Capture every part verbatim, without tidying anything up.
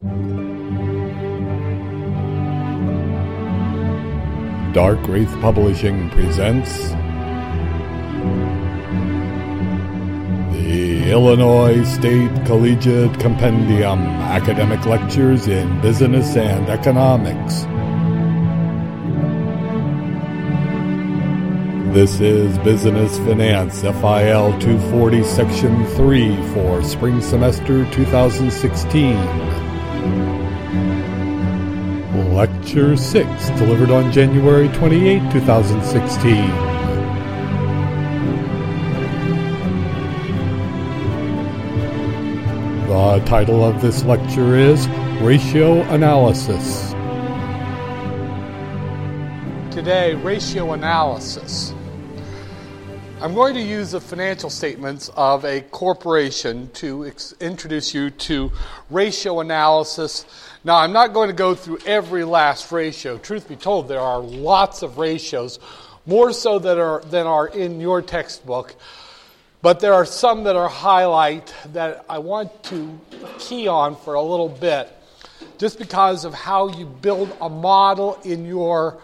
Dark Wraith Publishing presents the Illinois State Collegiate Compendium Academic Lectures in Business and Economics. This is Business Finance F I L two forty Section three for Spring Semester twenty sixteen. Lecture six, delivered on January twenty-eighth, twenty sixteen. The title of this lecture is Ratio Analysis. Today, ratio analysis. I'm going to use the financial statements of a corporation to ex- introduce you to ratio analysis. Now, I'm not going to go through every last ratio. Truth be told, there are lots of ratios, more so that are, than are in your textbook. But there are some that are highlight that I want to key on for a little bit, just because of how you build a model in your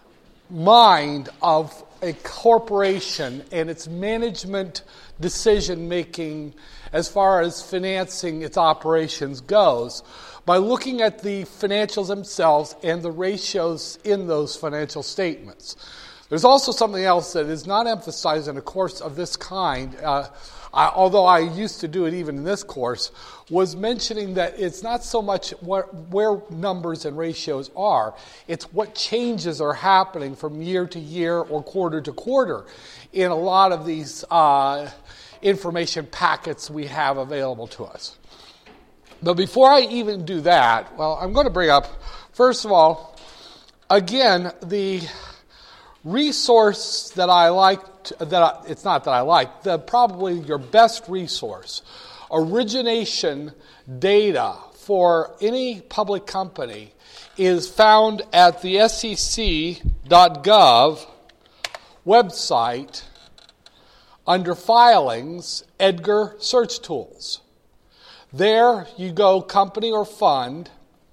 mind of a corporation and its management decision-making as far as financing its operations goes, by looking at the financials themselves and the ratios in those financial statements. There's also something else that is not emphasized in a course of this kind, uh, I, although I used to do it even in this course, was mentioning that it's not so much what, where numbers and ratios are, it's what changes are happening from year to year or quarter to quarter in a lot of these uh, information packets we have available to us. But before I even do that, well, I'm going to bring up, first of all, again, the resource that I like, to, that I, it's not that I like, the probably your best resource, origination data for any public company, is found at the S E C dot gov website under Filings, Edgar Search Tools. There you go, company or fund,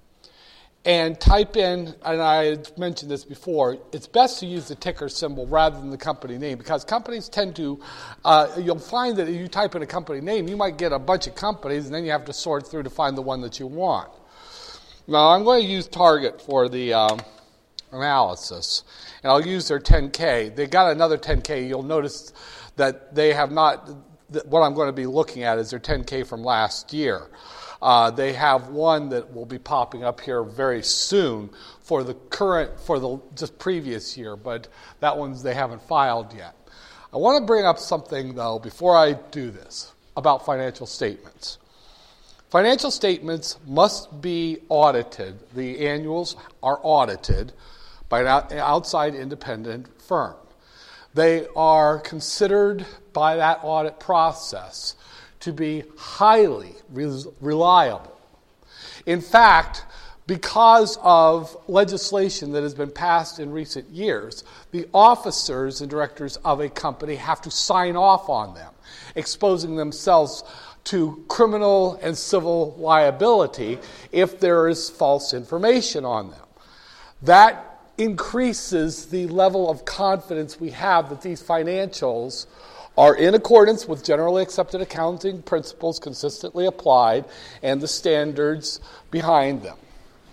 and type in, and I mentioned this before, it's best to use the ticker symbol rather than the company name, because companies tend to, uh, you'll find that if you type in a company name, you might get a bunch of companies, and then you have to sort through to find the one that you want. Now, I'm going to use Target for the um, analysis, and I'll use their ten K. They got another ten K. You'll notice that they have not, what I'm going to be looking at is their ten K from last year. Uh, they have one that will be popping up here very soon for the current, for the just previous year, but that one's they haven't filed yet. I want to bring up something, though, before I do this, about financial statements. Financial statements must be audited. The annuals are audited by an outside independent firm. They are considered by that audit process to be highly re- reliable. In fact, because of legislation that has been passed in recent years, the officers and directors of a company have to sign off on them, exposing themselves to criminal and civil liability if there is false information on them. That increases the level of confidence we have that these financials are in accordance with generally accepted accounting principles consistently applied and the standards behind them.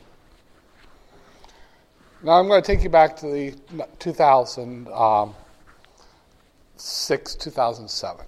Now I'm going to take you back to the two thousand six, two thousand seven.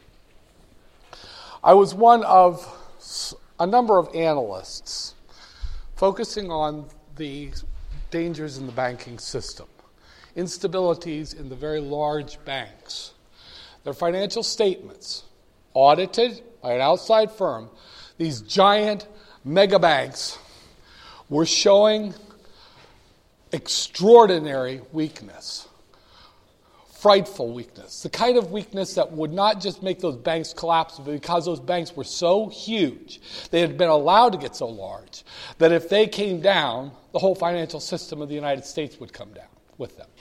I was one of a number of analysts focusing on the dangers in the banking system, instabilities in the very large banks. Their financial statements, audited by an outside firm, these giant mega banks were showing extraordinary weakness, frightful weakness, the kind of weakness that would not just make those banks collapse, but because those banks were so huge, they had been allowed to get so large, that if they came down, the whole financial system of the United States would come down with them.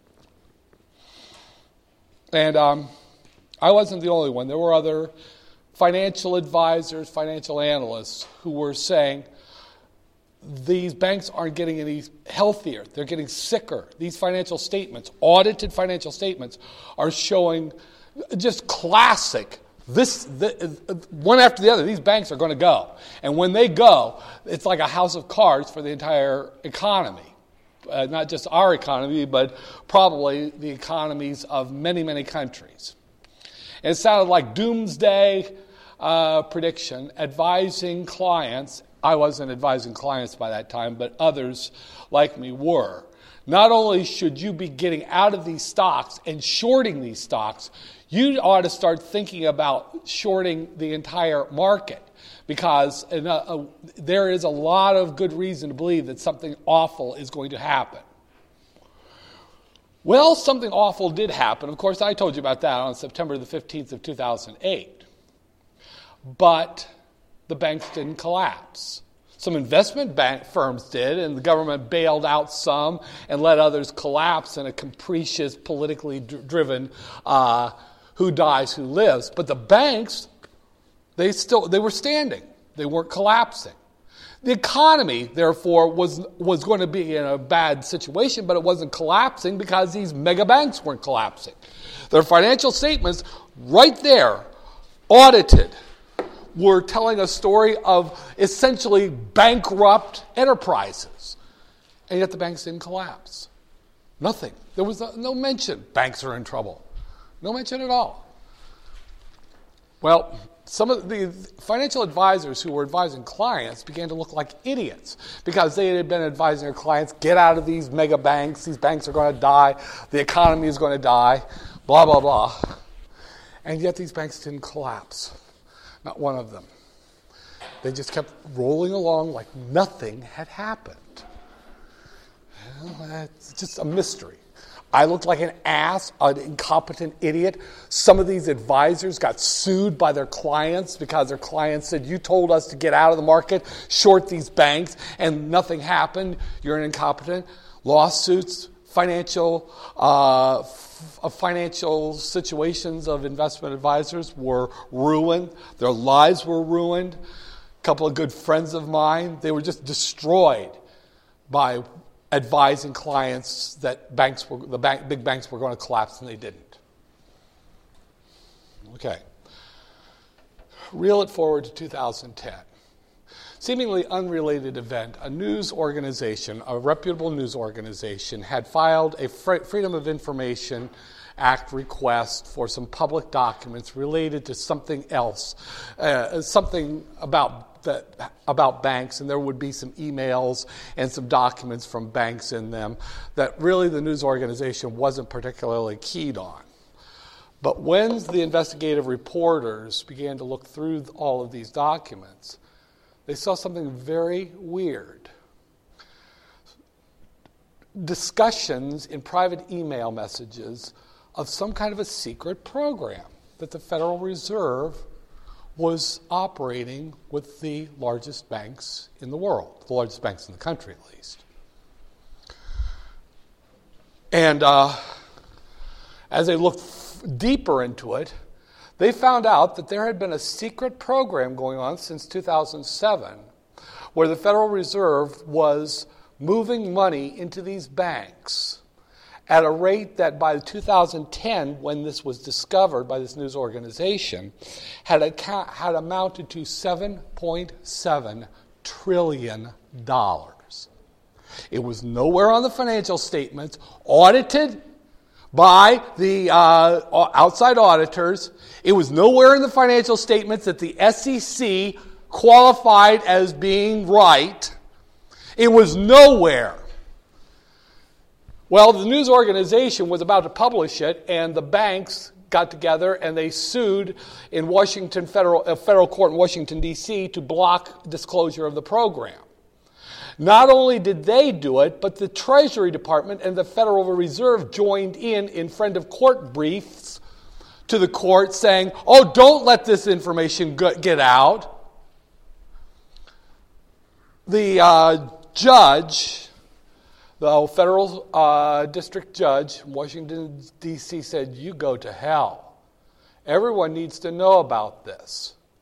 And um, I wasn't the only one. There were other financial advisors, financial analysts who were saying these banks aren't getting any healthier. They're getting sicker. These financial statements, audited financial statements, are showing just classic. This, the, one after the other, these banks are going to go. And when they go, it's like a house of cards for the entire economy. Uh, not just our economy, but probably the economies of many, many countries. And it sounded like doomsday uh, prediction, advising clients. I wasn't advising clients by that time, but others like me were. Not only should you be getting out of these stocks and shorting these stocks, you ought to start thinking about shorting the entire market, because uh, uh, there is a lot of good reason to believe that something awful is going to happen. Well, something awful did happen. Of course, I told you about that on September the fifteenth of two thousand eight. But the banks didn't collapse. Some investment bank firms did, and the government bailed out some and let others collapse in a capricious, politically driven uh, who dies, who lives. But the banks, they still they were standing. They weren't collapsing. The economy, therefore, was was going to be in a bad situation, but it wasn't collapsing because these mega banks weren't collapsing. Their financial statements, right there, audited, were telling a story of essentially bankrupt enterprises. And yet the banks didn't collapse. Nothing. There was no mention. Banks are in trouble. No mention at all. Well, some of the financial advisors who were advising clients began to look like idiots because they had been advising their clients, get out of these mega banks, these banks are going to die, the economy is going to die, blah, blah, blah. And yet these banks didn't collapse. Not one of them. They just kept rolling along like nothing had happened. Well, it's just a mystery. I looked like an ass, an incompetent idiot. Some of these advisors got sued by their clients because their clients said, you told us to get out of the market, short these banks, and nothing happened. You're an incompetent. Lawsuits, financial uh, f- financial situations of investment advisors were ruined. Their lives were ruined. A couple of good friends of mine, they were just destroyed by advising clients that banks were the bank, big banks were going to collapse, and they didn't. Okay. Reel it forward to two thousand ten. Seemingly unrelated event, a news organization, a reputable news organization, had filed a Freedom of Information Act request for some public documents related to something else, uh, something about that about banks, and there would be some emails and some documents from banks in them that really the news organization wasn't particularly keyed on. But when the investigative reporters began to look through all of these documents, they saw something very weird. Discussions in private email messages of some kind of a secret program that the Federal Reserve was operating with the largest banks in the world, the largest banks in the country at least. And uh, as they looked f- deeper into it, they found out that there had been a secret program going on since two thousand seven where the Federal Reserve was moving money into these banks at a rate that by two thousand ten, when this was discovered by this news organization, had, account, had amounted to seven point seven trillion dollars. It was nowhere on the financial statements, audited by the uh, outside auditors. It was nowhere in the financial statements that the S E C qualified as being right. It was nowhere. Well, the news organization was about to publish it, and the banks got together and they sued in Washington federal a federal court in Washington, D C to block disclosure of the program. Not only did they do it, but the Treasury Department and the Federal Reserve joined in in friend of court briefs to the court saying, oh, don't let this information get out. The uh, judge... The federal uh, district judge in Washington, D C said, you go to hell. Everyone needs to know about this.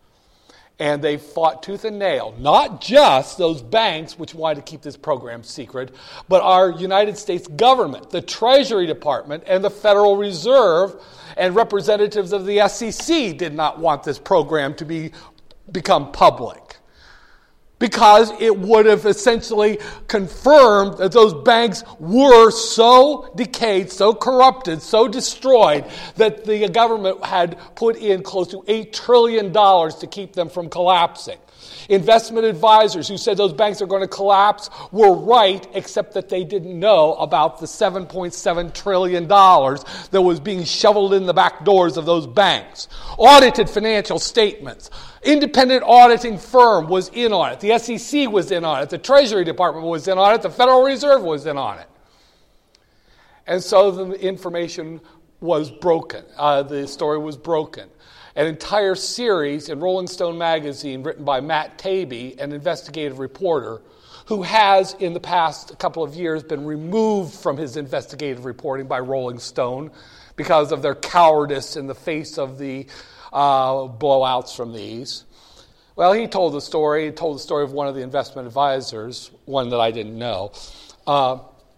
And they fought tooth and nail, not just those banks which wanted to keep this program secret, but our United States government, the Treasury Department, and the Federal Reserve, and representatives of the S E C did not want this program to be become public, because it would have essentially confirmed that those banks were so decayed, so corrupted, so destroyed, that the government had put in close to eight trillion dollars to keep them from collapsing. Investment advisors who said those banks are going to collapse were right, except that they didn't know about the seven point seven trillion dollars that was being shoveled in the back doors of those banks. Audited financial statements. Independent auditing firm was in on it. The S E C was in on it. The Treasury Department was in on it. The Federal Reserve was in on it. And so the information was broken. Uh, the story was broken. An entire series in Rolling Stone magazine written by Matt Taibbi, an investigative reporter, who has in the past couple of years been removed from his investigative reporting by Rolling Stone because of their cowardice in the face of the uh, blowouts from these. Well, he told the story. He told the story of one of the investment advisors, one that I didn't know, uh,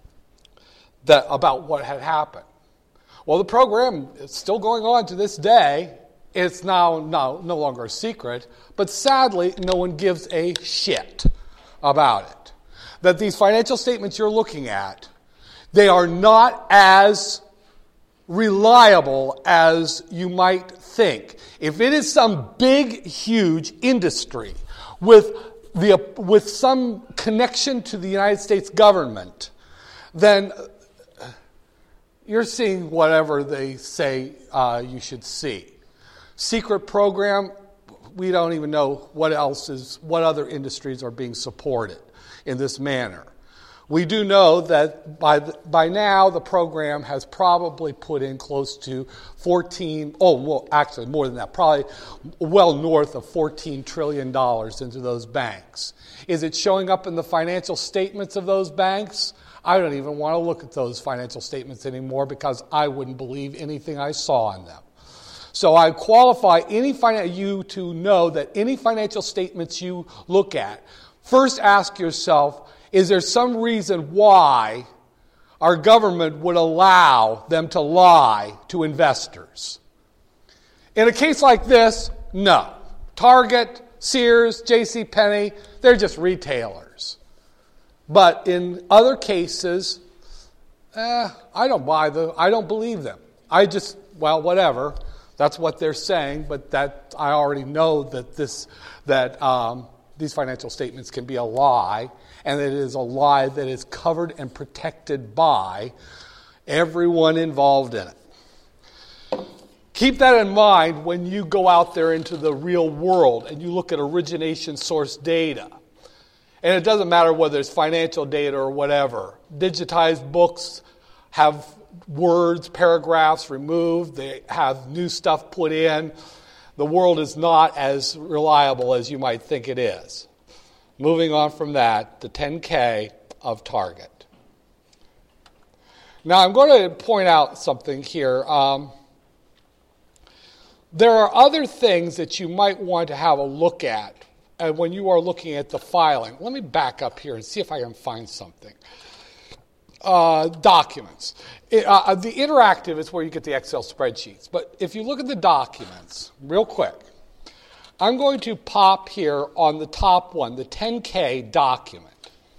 that about what had happened. Well, the program is still going on to this day. It's now no, no longer a secret, but sadly, no one gives a shit about it. That these financial statements you're looking at, they are not as reliable as you might think. If it is some big, huge industry with the with some connection to the United States government, then you're seeing whatever they say uh, you should see. Secret program, we don't even know what else is, what other industries are being supported in this manner. We do know that by the, by now the program has probably put in close to fourteen, oh, well, actually more than that, probably well north of fourteen trillion dollars into those banks. Is it showing up in the financial statements of those banks? I don't even want to look at those financial statements anymore because I wouldn't believe anything I saw in them. So I qualify any you to know that any financial statements you look at, first ask yourself, is there some reason why our government would allow them to lie to investors? In a case like this, no. Target, Sears, JCPenney, they're just retailers. But in other cases, eh, I don't buy the, I don't believe them. I just, well, whatever. That's what they're saying, but that I already know that this that um, these financial statements can be a lie, and it is a lie that is covered and protected by everyone involved in it. Keep that in mind when you go out there into the real world and you look at origination source data. And it doesn't matter whether it's financial data or whatever. Digitized books have words, paragraphs removed. They have new stuff put in. The world is not as reliable as you might think it is. Moving on from that, the ten K of Target. Now, I'm going to point out something here. Um, there are other things that you might want to have a look at uh, when you are looking at the filing. Let me back up here and see if I can find something. Uh, documents. It, uh, the interactive is where you get the Excel spreadsheets. But if you look at the documents, real quick, I'm going to pop here on the top one, the ten K document.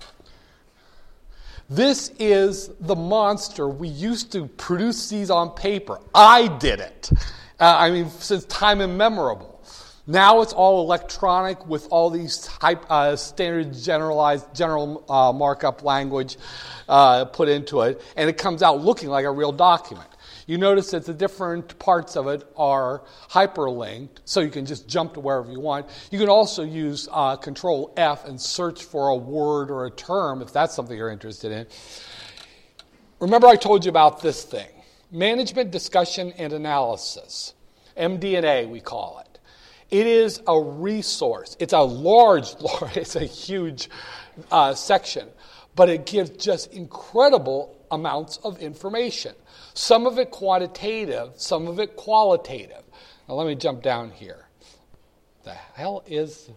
This is the monster. We used to produce these on paper. I did it. Uh, I mean, since time immemorable. Now it's all electronic with all these type, uh, standard generalized general uh, markup language uh, put into it, and it comes out looking like a real document. You notice that the different parts of it are hyperlinked, so you can just jump to wherever you want. You can also use uh, Control F and search for a word or a term if that's something you're interested in. Remember I told you about this thing, Management Discussion and Analysis, M D and A we call it. It is a resource. It's a large, large it's a huge uh, section, but it gives just incredible amounts of information. Some of it quantitative, some of it qualitative. Now let me jump down here. the hell is,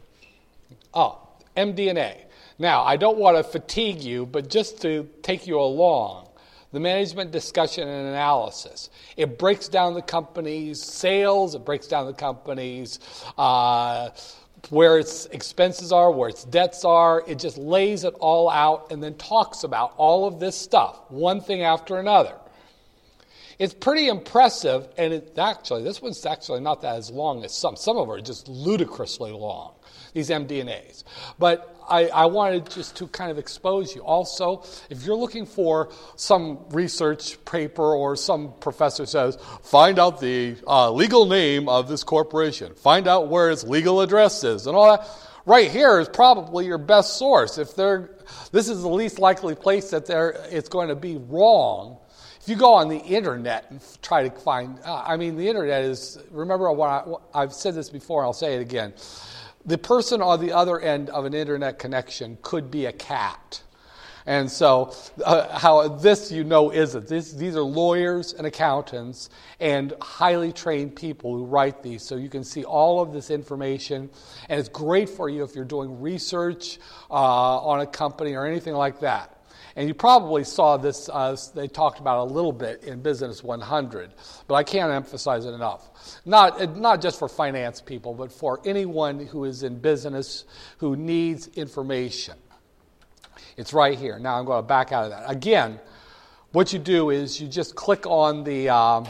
oh, M D and A. Now, I don't want to fatigue you, but just to take you along, the management discussion and analysis. It breaks down the company's sales, it breaks down the company's uh, where its expenses are, where its debts are. It just lays it all out and then talks about all of this stuff, one thing after another. It's pretty impressive, and it actually, this one's actually not that as long as some. Some of them are just ludicrously long, these M D and A's. But I, I wanted just to kind of expose you. Also, if you're looking for some research paper or some professor says, find out the uh, legal name of this corporation, find out where its legal address is, and all that, right here is probably your best source. If they're, this is the least likely place that they're, it's going to be wrong. If you go on the internet and try to find, uh, I mean, the internet is, remember what, I, what I've said this before, I'll say it again. The person on the other end of an internet connection could be a cat. And so uh, how this, you know, isn't. This, these are lawyers and accountants and highly trained people who write these. So you can see all of this information. And it's great for you if you're doing research uh, on a company or anything like that. And you probably saw this, uh, they talked about it a little bit in Business one hundred, but I can't emphasize it enough. Not, not just for finance people, but for anyone who is in business who needs information. It's right here. Now I'm going to back out of that. Again, what you do is you just click on the, um,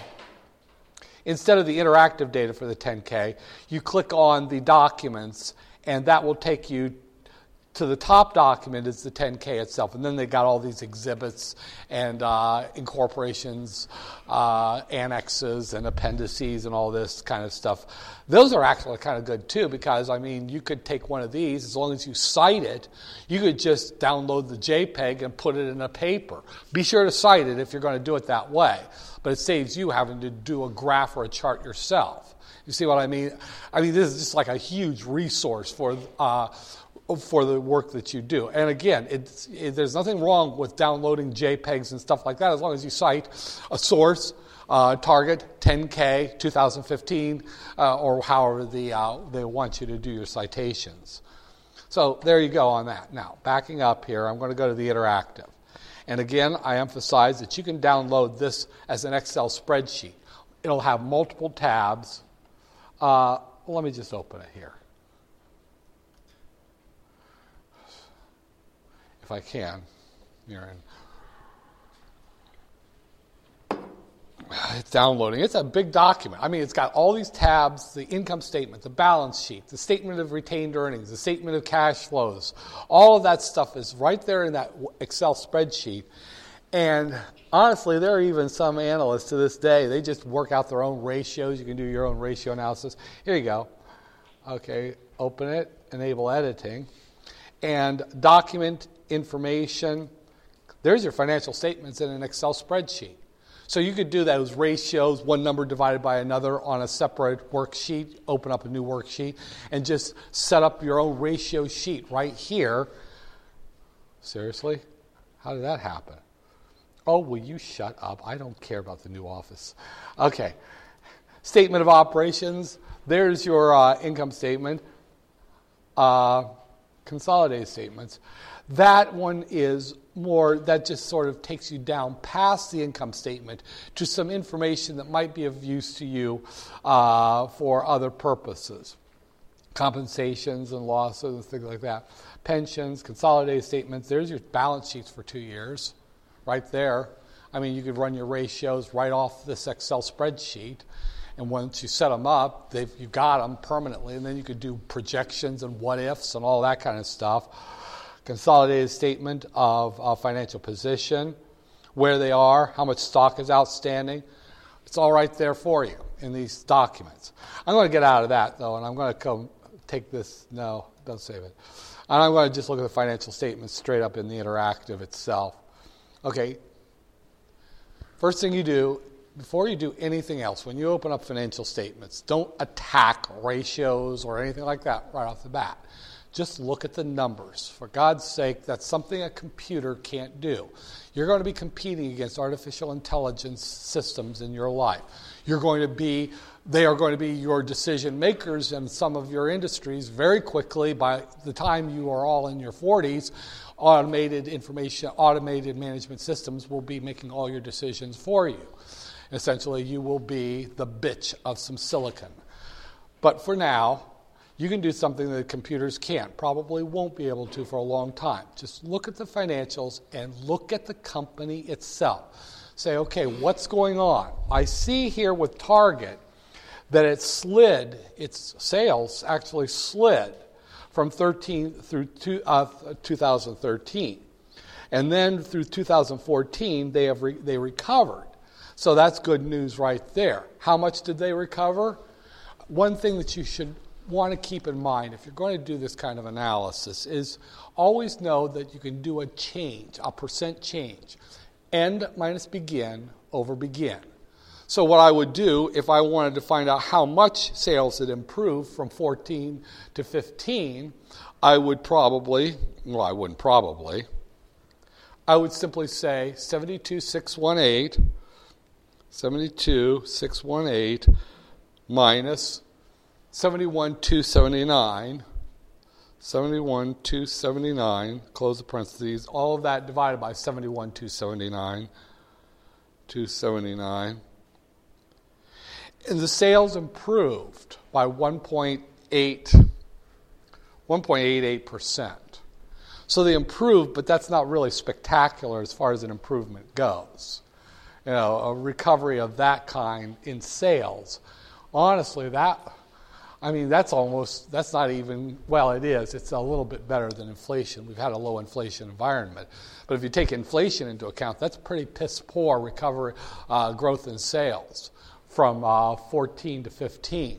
instead of the interactive data for the ten K, you click on the documents, and that will take you to the top document is the ten K itself, and then they got all these exhibits and uh, incorporations, uh, annexes and appendices and all this kind of stuff. Those are actually kind of good too, because I mean, you could take one of these, as long as you cite it, you could just download the JPEG and put it in a paper. Be sure to cite it if you're going to do it that way, but it saves you having to do a graph or a chart yourself. You see what I mean? I mean, this is just like a huge resource for uh, for the work that you do. And again, it's, it, there's nothing wrong with downloading JPEGs and stuff like that, as long as you cite a source, uh, target, ten K, two thousand fifteen, uh, or however the, uh, they want you to do your citations. So there you go on that. Now, backing up here, I'm going to go to the interactive. And again, I emphasize that you can download this as an Excel spreadsheet. It'll have multiple tabs. Uh, let me just open it here. If I can, Aaron. It's downloading. It's a big document. I mean, it's got all these tabs, the income statement, the balance sheet, the statement of retained earnings, the statement of cash flows. All of that stuff is right there in that Excel spreadsheet. And honestly, there are even some analysts to this day, they just work out their own ratios. You can do your own ratio analysis. Here you go. Okay, open it, enable editing. And document information. There's your financial statements in an Excel spreadsheet. So you could do those ratios, one number divided by another on a separate worksheet, open up a new worksheet, and just set up your own ratio sheet right here. Seriously? How did that happen? Oh, will you shut up? I don't care about the new office. Okay. Statement of operations. There's your uh, income statement. Uh, consolidated statements. That one is more, that just sort of takes you down past the income statement to some information that might be of use to you uh, for other purposes. Compensations and losses and things like that. Pensions, consolidated statements. There's your balance sheets for two years right there. I mean, you could run your ratios right off this Excel spreadsheet. And once you set them up, they've, you got them permanently. And then you could do projections and what-ifs and all that kind of stuff. Consolidated statement of uh, financial position, where they are, how much stock is outstanding. It's all right there for you in these documents. I'm going to get out of that, though, and I'm going to come take this. No, don't save it. And I'm going to just look at the financial statements straight up in the interactive itself. Okay. First thing you do, before you do anything else, when you open up financial statements, don't attack ratios or anything like that right off the bat. Just look at the numbers. For God's sake, that's something a computer can't do. You're going to be competing against artificial intelligence systems in your life. You're going to be They are going to be your decision makers in some of your industries very quickly. By the time you are all in your forties, automated information, automated management systems will be making all your decisions for you. Essentially, you will be the bitch of some silicon. But for now, you can do something that computers can't, probably won't be able to for a long time. Just look at the financials and look at the company itself. Say, okay, what's going on? I see here with Target that it slid, its sales actually slid from thirteen through two, uh, two thousand thirteen. And then through two thousand fourteen, they have re- they recovered. So that's good news right there. How much did they recover? One thing that you should want to keep in mind if you're going to do this kind of analysis is always know that you can do a change, a percent change. End minus begin over begin. So what I would do if I wanted to find out how much sales had improved from fourteen to fifteen, I would probably, well, I wouldn't probably, I would simply say seventy-two thousand six hundred eighteen, seventy-two thousand six hundred eighteen minus seventy-one thousand two hundred seventy-nine, seventy-one thousand two hundred seventy-nine, close the parentheses, all of that divided by seventy-one thousand two hundred seventy-nine, two hundred seventy-nine. And the sales improved by one point eight, one point eight eight percent. So they improved, but that's not really spectacular as far as an improvement goes. You know, a recovery of that kind in sales, honestly, that, I mean, that's almost, that's not even, well, it is. It's a little bit better than inflation. We've had a low inflation environment. But if you take inflation into account, that's pretty piss poor recovery, uh, growth in sales from uh, fourteen to fifteen.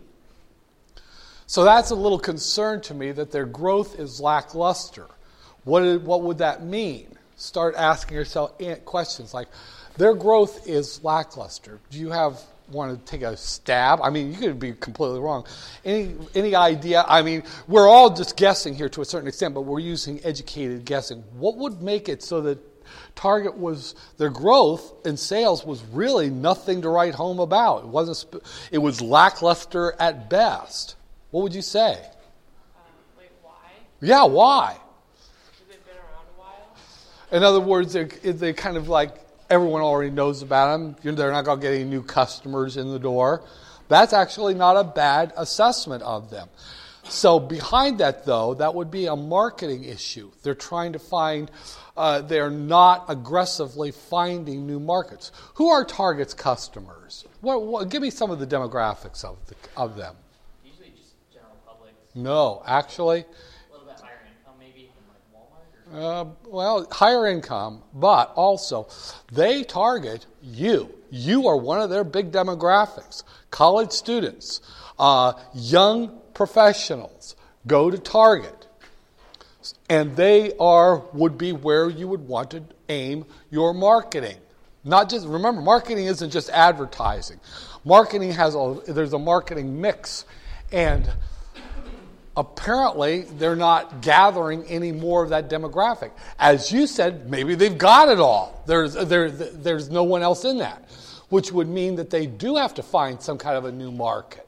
So that's a little concern to me that their growth is lackluster. What, is, what would that mean? Start asking yourself questions like, their growth is lackluster. Do you have want to take a stab? I mean, you could be completely wrong. Any any idea? I mean, we're all just guessing here to a certain extent, but we're using educated guessing. What would make it so that Target was, their growth in sales was really nothing to write home about? It wasn't. It was lackluster at best. What would you say? Um, like why? Yeah, why? Because they've been around a while. In other words, they they kind of like, everyone already knows about them. They're not going to get any new customers in the door. That's actually not a bad assessment of them. So behind that, though, that would be a marketing issue. They're trying to find, uh, they're not aggressively finding new markets. Who are Target's customers? What, what, give me some of the demographics of the, of them. Usually just general public. No, actually. A little bit higher income, maybe from like Walmart. Or Uh, well, higher income, but also they target you. You are one of their big demographics. College students, uh, young professionals go to Target, and they are would be where you would want to aim your marketing. Not just remember, marketing isn't just advertising. Marketing has a there's a marketing mix, and apparently, they're not gathering any more of that demographic. As you said, maybe they've got it all. There's, there, there's no one else in that, which would mean that they do have to find some kind of a new market.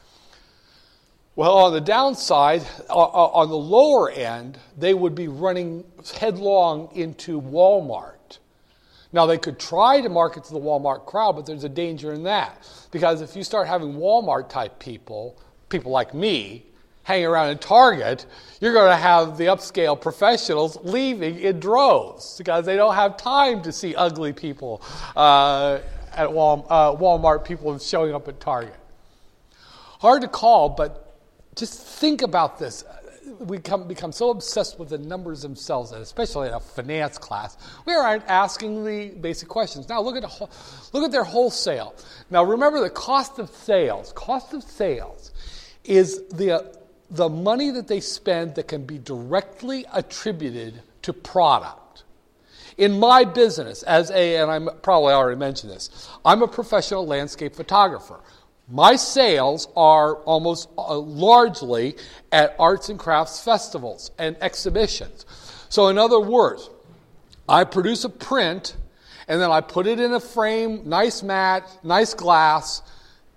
Well, on the downside, on the lower end, they would be running headlong into Walmart. Now, they could try to market to the Walmart crowd, but there's a danger in that. Because if you start having Walmart-type people, people like me, hanging around in Target, you're going to have the upscale professionals leaving in droves because they don't have time to see ugly people uh, at Wal- uh, Walmart, people showing up at Target. Hard to call, but just think about this. We come, become so obsessed with the numbers themselves, and especially in a finance class, we aren't asking the basic questions. Now look at the, look at their wholesale. Now remember, the cost of sales. Cost of sales is the uh, the money that they spend that can be directly attributed to product. In my business, as a, and I probably already mentioned this, I'm a professional landscape photographer. My sales are almost uh, largely at arts and crafts festivals and exhibitions. So in other words, I produce a print, and then I put it in a frame, nice mat, nice glass,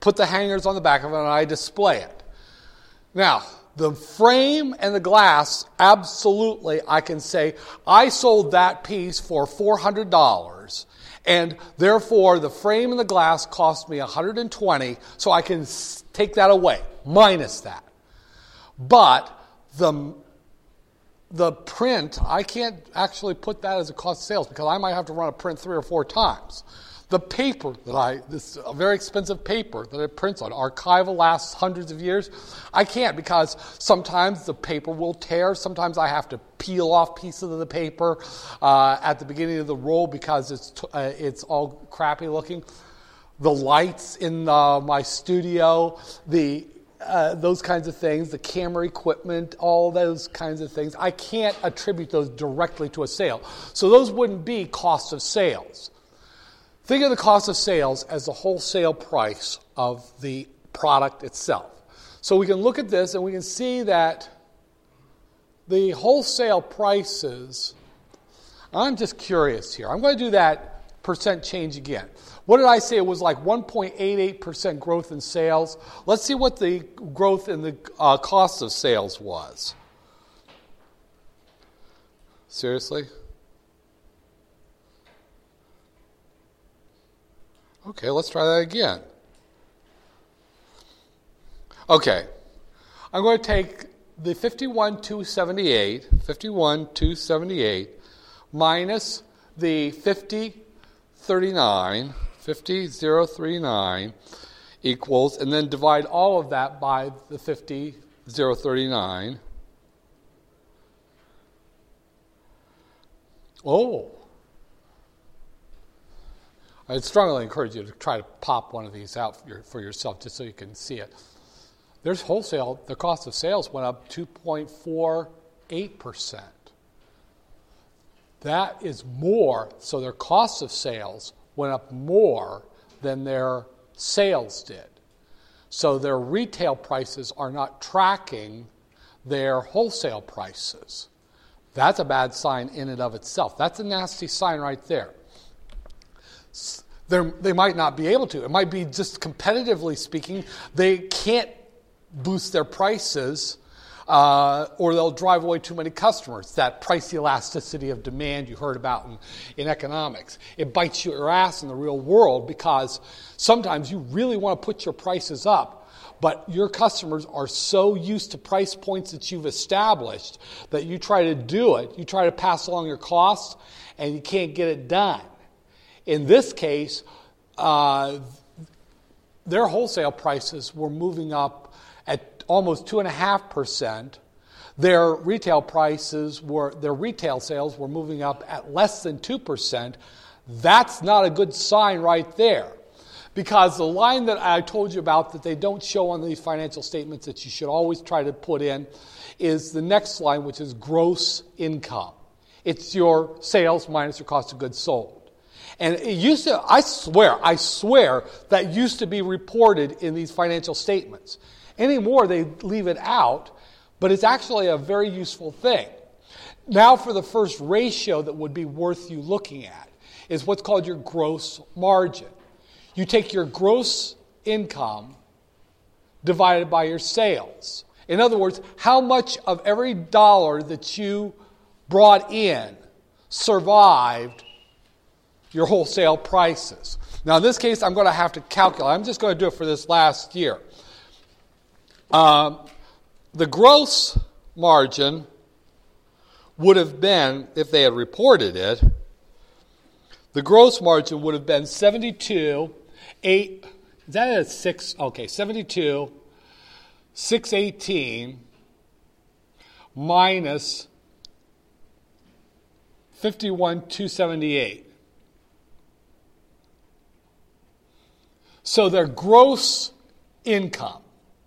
put the hangers on the back of it, and I display it. Now, the frame and the glass, absolutely, I can say, I sold that piece for four hundred dollars, and therefore the frame and the glass cost me one hundred twenty dollars, so I can take that away, minus that. But the, the print, I can't actually put that as a cost of sales because I might have to run a print three or four times. The paper that I, this a very expensive paper that it prints on, archival lasts hundreds of years, I can't because sometimes the paper will tear. Sometimes I have to peel off pieces of the paper uh, at the beginning of the roll because it's t- uh, it's all crappy looking. The lights in uh, my studio, the uh, those kinds of things, the camera equipment, all those kinds of things, I can't attribute those directly to a sale. So those wouldn't be cost of sales. Think of the cost of sales as the wholesale price of the product itself. So we can look at this and we can see that the wholesale prices, I'm just curious here. I'm going to do that percent change again. What did I say? It was like one point eight eight percent growth in sales. Let's see what the growth in the uh, cost of sales was. Seriously? Okay, let's try that again. Okay, I'm going to take the fifty-one thousand two hundred seventy-eight, fifty-one thousand two hundred seventy-eight minus the fifty thousand thirty-nine, fifty thousand thirty-nine equals, and then divide all of that by the fifty thousand thirty-nine. Oh. I'd strongly encourage you to try to pop one of these out for, your, for yourself just so you can see it. There's wholesale, the cost of sales went up two point four eight percent. That is more, so their cost of sales went up more than their sales did. So their retail prices are not tracking their wholesale prices. That's a bad sign in and of itself. That's a nasty sign right there. They're, they might not be able to. It might be just competitively speaking, they can't boost their prices uh, or they'll drive away too many customers. That price elasticity of demand you heard about in, in economics. It bites you your ass in the real world because sometimes you really want to put your prices up, but your customers are so used to price points that you've established that you try to do it, you try to pass along your costs, and you can't get it done. In this case, uh, their wholesale prices were moving up at almost two and a half percent. Their retail prices were, their retail sales were moving up at less than two percent. That's not a good sign right there. Because the line that I told you about that they don't show on these financial statements that you should always try to put in is the next line, which is gross income. It's your sales minus your cost of goods sold. And it used to, I swear, I swear, that used to be reported in these financial statements. Anymore, they leave it out, but it's actually a very useful thing. Now for the first ratio that would be worth you looking at is what's called your gross margin. You take your gross income divided by your sales. In other words, how much of every dollar that you brought in survived your wholesale prices. Now, in this case, I'm going to have to calculate. I'm just going to do it for this last year. Um, the gross margin would have been, if they had reported it, the gross margin would have been seventy-two, eight, is that a six? Okay, seventy-two, six eighteen minus fifty-one, two seventy-eight. So their gross income,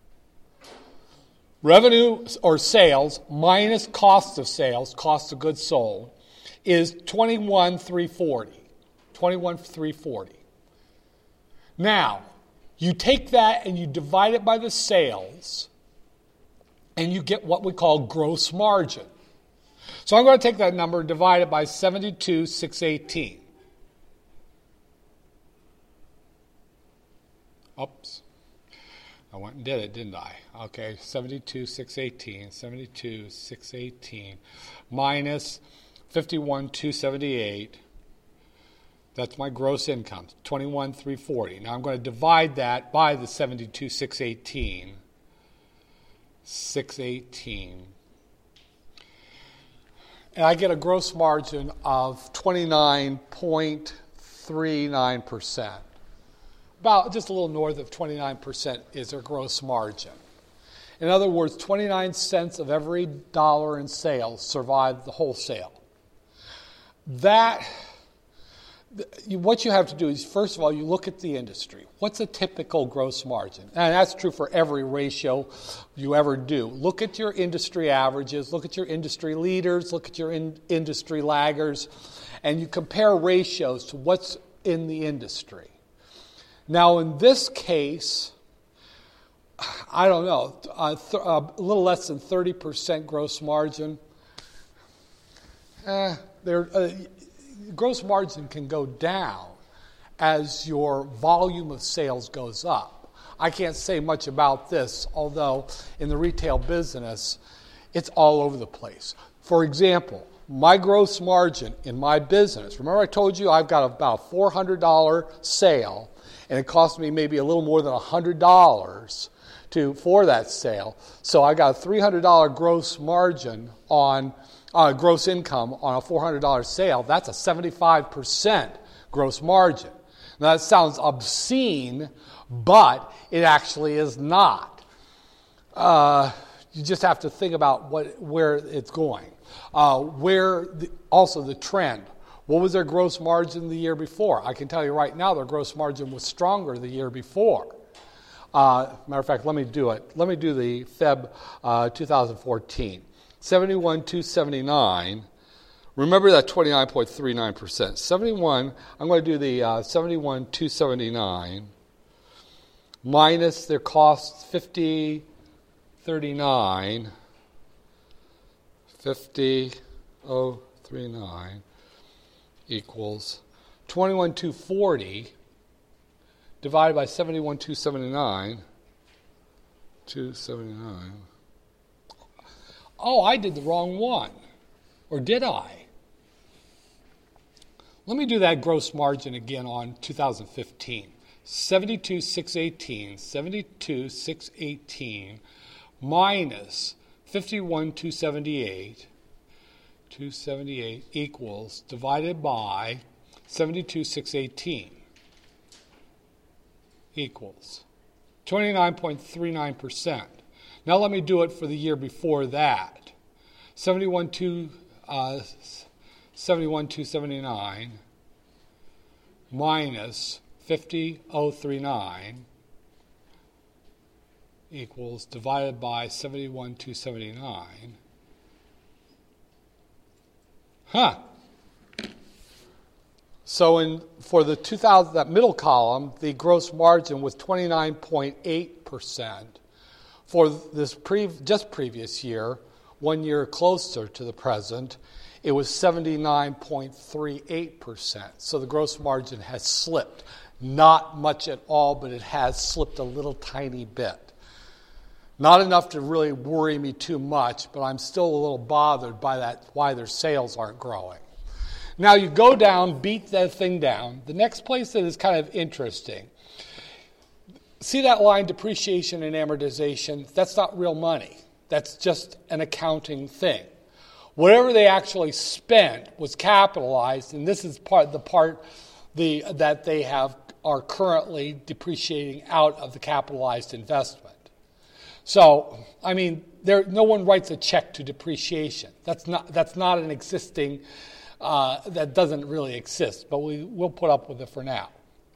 revenue or sales minus cost of sales, cost of goods sold, is twenty-one thousand three hundred forty. twenty-one thousand three hundred forty. Now, you take that and you divide it by the sales, and you get what we call gross margin. So I'm going to take that number and divide it by seventy-two, six eighteen. Oops. I went and did it, didn't I? Okay, seventy-two thousand six hundred eighteen, seventy-two thousand six hundred eighteen minus fifty-one thousand two hundred seventy-eight. That's my gross income, twenty-one thousand three hundred forty. Now I'm going to divide that by the seventy-two thousand six hundred eighteen. six hundred eighteen. And I get a gross margin of twenty-nine point three nine percent. About just a little north of twenty-nine percent is their gross margin. In other words, twenty-nine cents of every dollar in sales survived the wholesale. That, what you have to do is, first of all, you look at the industry. What's a typical gross margin? And that's true for every ratio you ever do. Look at your industry averages, look at your industry leaders, look at your in, industry laggers, and you compare ratios to what's in the industry. Now, in this case, I don't know, uh, th- uh, a little less than thirty percent gross margin. Eh, there, uh, gross margin can go down as your volume of sales goes up. I can't say much about this, although in the retail business, it's all over the place. For example, my gross margin in my business, remember I told you I've got about a four hundred dollars sale, and it cost me maybe a little more than one hundred dollars to for that sale. So I got a three hundred dollars gross margin on uh, gross income on a four hundred dollars sale. That's a seventy-five percent gross margin. Now that sounds obscene, but it actually is not. Uh, you just have to think about what where it's going. Uh, where the, also the trend. What was their gross margin the year before? I can tell you right now their gross margin was stronger the year before. Uh, matter of fact, let me do it. Let me do the February uh, twenty fourteen. seventy-one thousand two hundred seventy-nine. Remember that twenty-nine point three nine percent. seventy-one, I'm going to do the uh, seventy-one thousand two hundred seventy-nine minus their costs fifty thirty-nine. fifty thousand thirty-nine equals twenty-one thousand two hundred forty divided by seventy-one thousand two hundred seventy-nine. two hundred seventy-nine. Oh, I did the wrong one. Or did I? Let me do that gross margin again on two thousand fifteen. seventy-two thousand six hundred eighteen. seventy-two thousand six hundred eighteen minus fifty-one thousand two hundred seventy-eight. two hundred seventy-eight equals divided by seventy-two thousand six hundred eighteen equals twenty-nine point three nine percent. Now let me do it for the year before that. seventy-one thousand two hundred seventy-nine minus fifty thousand thirty-nine equals divided by seventy-one thousand two hundred seventy-nine. Huh. So in for the two thousand, that middle column, the gross margin was twenty-nine point eight percent. For this pre, just previous year, one year closer to the present, it was seventy-nine point three eight percent. So the gross margin has slipped. Not much at all, but it has slipped a little tiny bit. Not enough to really worry me too much, but I'm still a little bothered by that, why their sales aren't growing. Now you go down, beat that thing down. The next place that is kind of interesting. See that line, depreciation and amortization? That's not real money. That's just an accounting thing. Whatever they actually spent was capitalized, and this is part the part the that they have are currently depreciating out of the capitalized investment. So, I mean, there no one writes a check to depreciation. That's not that's not an existing. Uh, that doesn't really exist, but we will put up with it for now.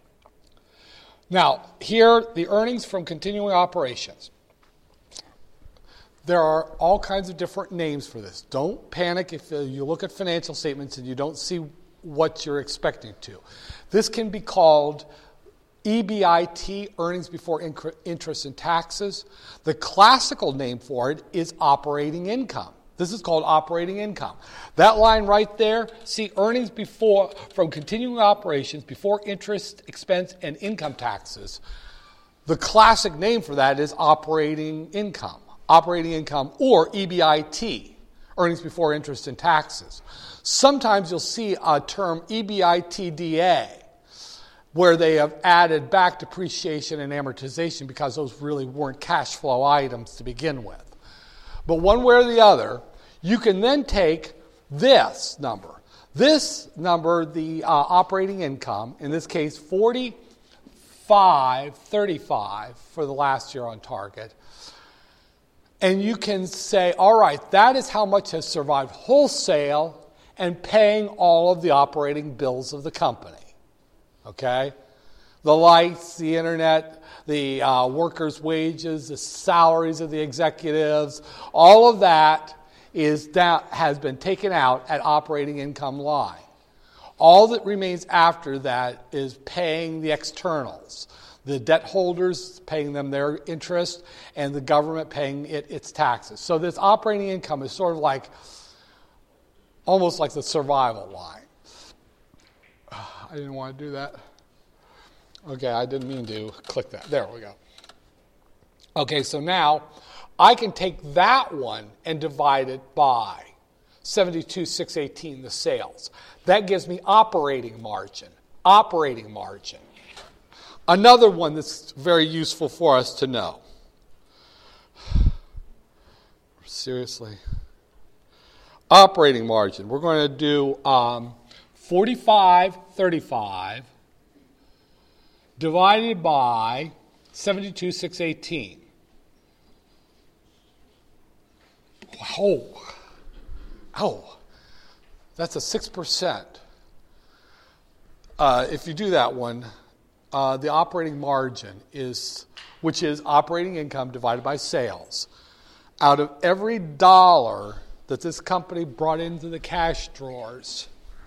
Now, here, the earnings from continuing operations. There are all kinds of different names for this. Don't panic if you look at financial statements and you don't see what you're expecting to. This can be called E B I T, earnings before interest and taxes. The classical name for it is operating income. This is called operating income. That line right there, see earnings before from continuing operations before interest, expense, and income taxes. The classic name for that is operating income. Operating income, or E B I T, earnings before interest and taxes. Sometimes you'll see a term E B I T D A, where they have added back depreciation and amortization because those really weren't cash flow items to begin with. But one way or the other, you can then take this number. This number, the uh, operating income, in this case forty-five thirty-five for the last year on target, and you can say, all right, that is how much has survived wholesale and paying all of the operating bills of the company. Okay? The lights, the internet, the uh, workers' wages, the salaries of the executives, all of that is that has been taken out at operating income line. All that remains after that is paying the externals. The debt holders paying them their interest, and the government paying it its taxes. So this operating income is sort of like, almost like the survival line. I didn't want to do that. Okay, I didn't mean to click that. There we go. Okay, so now I can take that one and divide it by seventy-two six eighteen, the sales. That gives me operating margin. Operating margin. Another one that's very useful for us to know. Seriously. Operating margin. We're going to do um, forty-five thirty-five divided by seventy-two six eighteen. Oh, oh, that's a six percent. Uh, if you do that one, uh, the operating margin is, which is operating income divided by sales. Out of every dollar that this company brought into the cash drawers,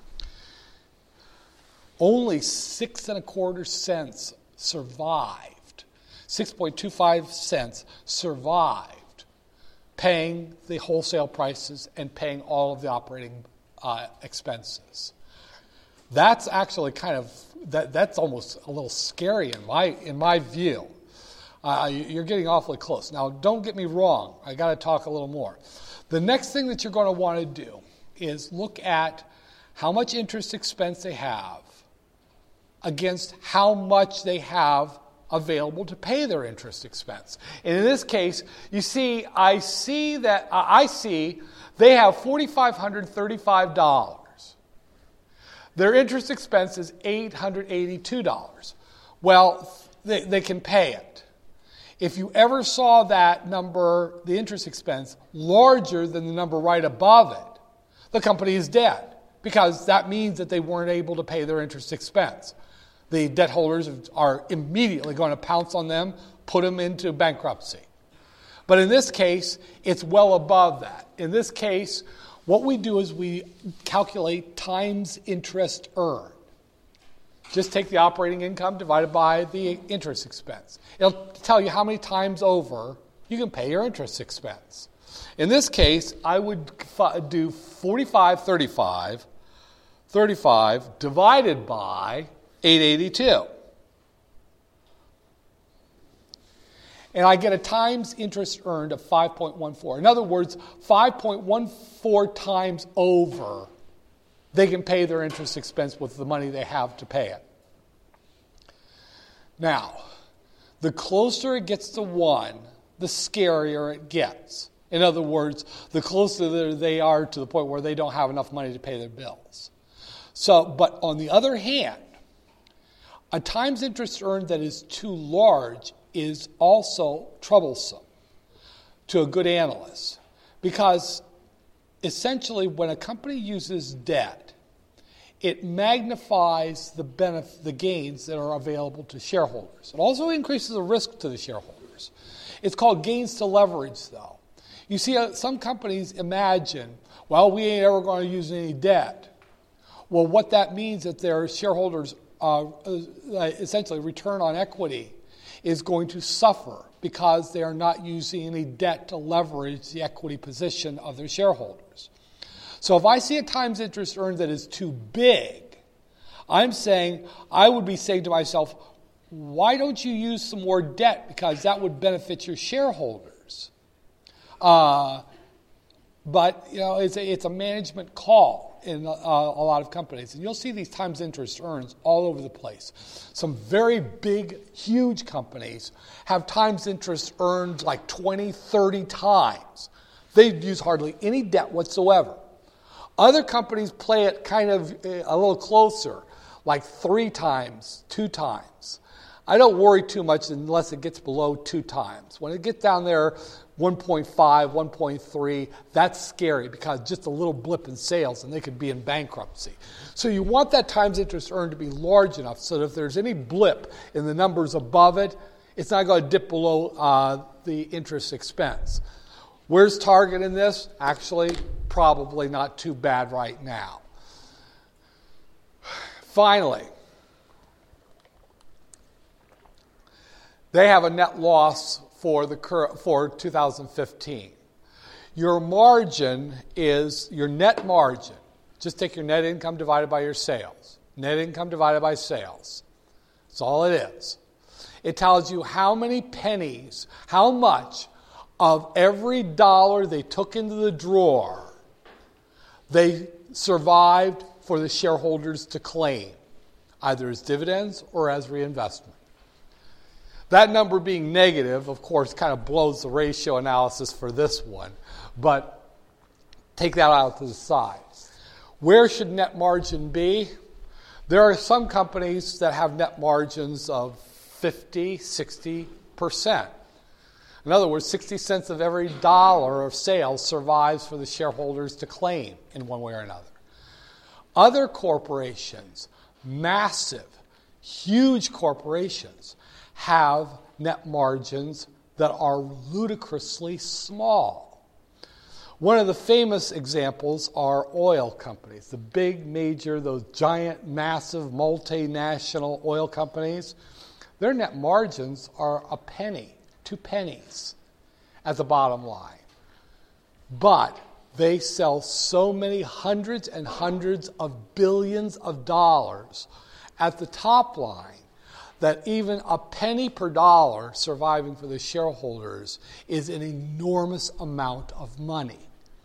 only six and a quarter cents survived. Six point two five cents survived, paying the wholesale prices and paying all of the operating uh, expenses. That's actually kind of that. That's almost a little scary in my in my view. Uh, you're getting awfully close. Now, don't get me wrong. I got to talk a little more. The next thing that you're going to want to do is look at how much interest expense they have against how much they have available to pay their interest expense. And in this case, you see, I see that uh, I see they have four thousand five hundred thirty-five dollars. Their interest expense is eight hundred eighty-two dollars. Well, they, they can pay it. If you ever saw that number, the interest expense, larger than the number right above it, the company is dead, because that means that they weren't able to pay their interest expense. The debt holders are immediately going to pounce on them, put them into bankruptcy. But in this case, it's well above that. In this case, what we do is we calculate times interest earned. Just take the operating income divided by the interest expense. It'll tell you how many times over you can pay your interest expense. In this case, I would do forty-five thirty-five, thirty-five divided by eight eighty-two. And I get a times interest earned of five point one four. In other words, five point one four times over, they can pay their interest expense with the money they have to pay it. Now, the closer it gets to one, the scarier it gets. In other words, the closer they are to the point where they don't have enough money to pay their bills. So, but on the other hand, a times interest earned that is too large is also troublesome to a good analyst, because essentially when a company uses debt, it magnifies the benefit, the gains that are available to shareholders. It also increases the risk to the shareholders. It's called gains to leverage, though. You see, uh, some companies imagine, well, we ain't ever going to use any debt. Well, what that means is that their shareholders' uh, essentially return on equity is going to suffer because they are not using any debt to leverage the equity position of their shareholders. So if I see a times interest earned that is too big, I'm saying, I would be saying to myself, why don't you use some more debt? Because that would benefit your shareholders. Uh, but, you know, it's a, it's a management call in uh, a lot of companies. And you'll see these times interest earned all over the place. Some very big, huge companies have times interest earned like twenty, thirty times. They use hardly any debt whatsoever. Other companies play it kind of a little closer, like three times, two times. I don't worry too much unless it gets below two times. When it gets down there, one point five, one point three, that's scary because just a little blip in sales and they could be in bankruptcy. So you want that times interest earned to be large enough so that if there's any blip in the numbers above it, it's not going to dip below uh, the interest expense. Where's Target in this? Actually, probably not too bad right now. Finally, they have a net loss for the cur- for two thousand fifteen. Your margin is your net margin. Just take your net income divided by your sales. Net income divided by sales. That's all it is. It tells you how many pennies, how much of every dollar they took into the drawer, they survived for the shareholders to claim, either as dividends or as reinvestment. That number being negative, of course, kind of blows the ratio analysis for this one, but take that out to the side. Where should net margin be? There are some companies that have net margins of fifty, sixty percent. In other words, sixty cents of every dollar of sales survives for the shareholders to claim in one way or another. Other corporations, massive, huge corporations, have net margins that are ludicrously small. One of the famous examples are oil companies, the big, major, those giant, massive, multinational oil companies. Their net margins are a penny, two pennies at the bottom line. But they sell so many hundreds and hundreds of billions of dollars at the top line that even a penny per dollar surviving for the shareholders is an enormous amount of money.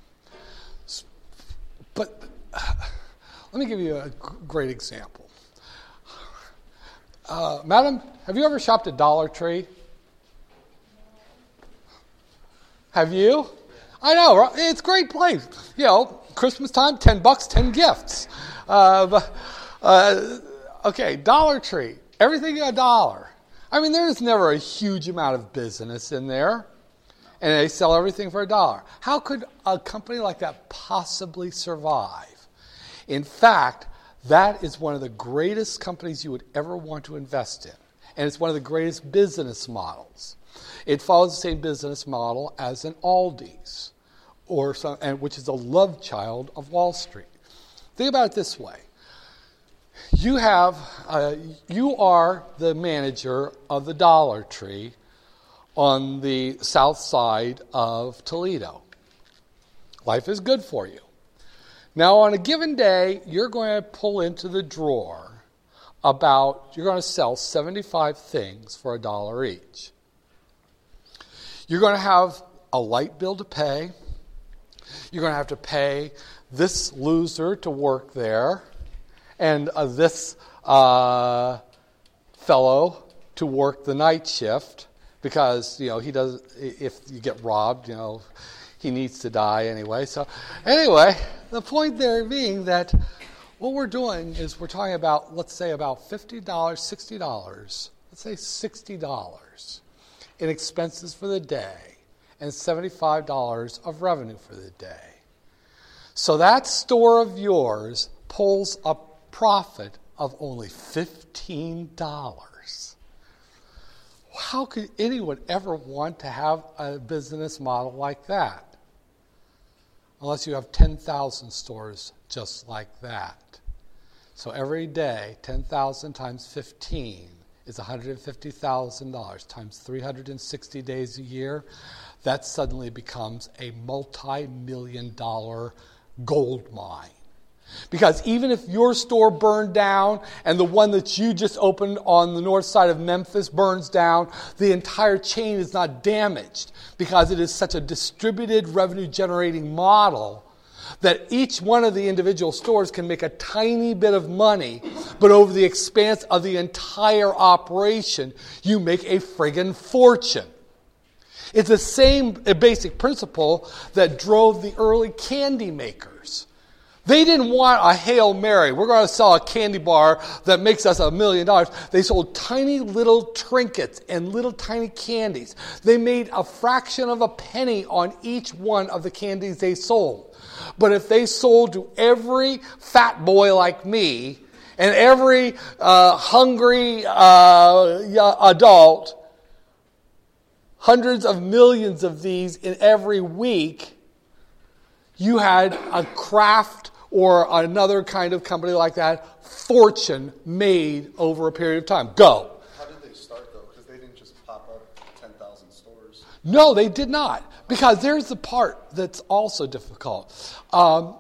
But uh, let me give you a g- great example. Uh, madam, have you ever shopped at Dollar Tree? Have you? I know, right? It's a great place. You know, Christmas time, ten bucks, ten gifts. Uh, but, uh, okay, Dollar Tree. Everything a dollar. I mean, there's never a huge amount of business in there. And they sell everything for a dollar. How could a company like that possibly survive? In fact, that is one of the greatest companies you would ever want to invest in. And it's one of the greatest business models. It follows the same business model as an Aldi's, or some, and which is a love child of Wall Street. Think about it this way. You have, uh, you are the manager of the Dollar Tree on the south side of Toledo. Life is good for you. Now, on a given day, you're going to pull into the drawer about, you're going to sell seventy-five things for a dollar each. You're going to have a light bill to pay. You're going to have to pay this loser to work there, and uh, this uh, fellow to work the night shift, because, you know, he does, if you get robbed, you know, he needs to die anyway. So anyway, the point there being that what we're doing is we're talking about, let's say about fifty dollars, sixty dollars, let's say sixty dollars in expenses for the day and seventy-five dollars of revenue for the day. So that store of yours pulls a profit of only fifteen dollars. How could anyone ever want to have a business model like that? Unless you have ten thousand stores just like that. So every day, ten thousand times fifteen is one hundred fifty thousand dollars times three hundred sixty days a year. That suddenly becomes a multi-million dollar gold mine. Because even if your store burned down and the one that you just opened on the north side of Memphis burns down, the entire chain is not damaged because it is such a distributed revenue generating model that each one of the individual stores can make a tiny bit of money, but over the expanse of the entire operation, you make a friggin' fortune. It's the same basic principle that drove the early candy makers. They didn't want a Hail Mary. We're going to sell a candy bar that makes us a million dollars. They sold tiny little trinkets and little tiny candies. They made a fraction of a penny on each one of the candies they sold. But if they sold to every fat boy like me and every uh, hungry uh, adult, hundreds of millions of these in every week, you had a craft or another kind of company like that, fortune made over a period of time. Go. How did they start, though? Because they didn't just pop up ten thousand stores. No, they did not. Because there's the part that's also difficult. Um,